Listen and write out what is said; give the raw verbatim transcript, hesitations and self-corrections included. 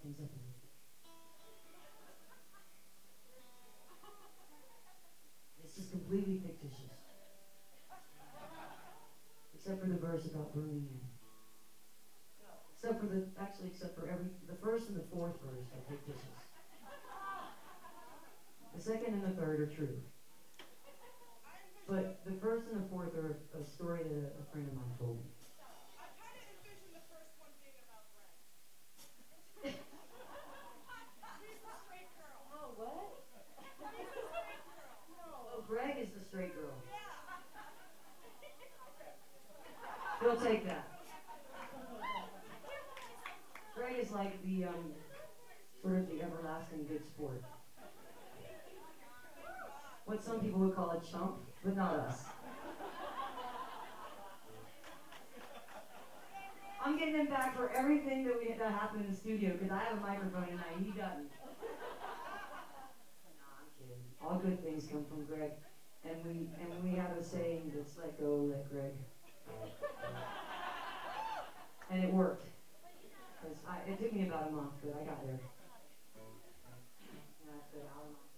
except for this. This is completely fictitious. Except for the verse about Birmingham. Except for the, actually, except for every, the first and the fourth verse are fictitious. The second and the third are true. But the first and the fourth are a story that a, a friend of mine told me. I kind of envision the first one being about Greg. She's the straight girl. Oh, what? He's the straight girl. No. Oh, Greg is the straight girl. Yeah. He'll take that. Greg is like the, um, sort of the everlasting good sport. What some people would call a chump, but not us. I'm getting him back for everything that we that happened in the studio because I have a microphone tonight. He doesn't. Nah, I'm kidding. All good things come from Greg, and we and we have a saying that's "Let go, let Greg," and it worked. Cause I, it took me about a month, but I got there. And I said, "I'll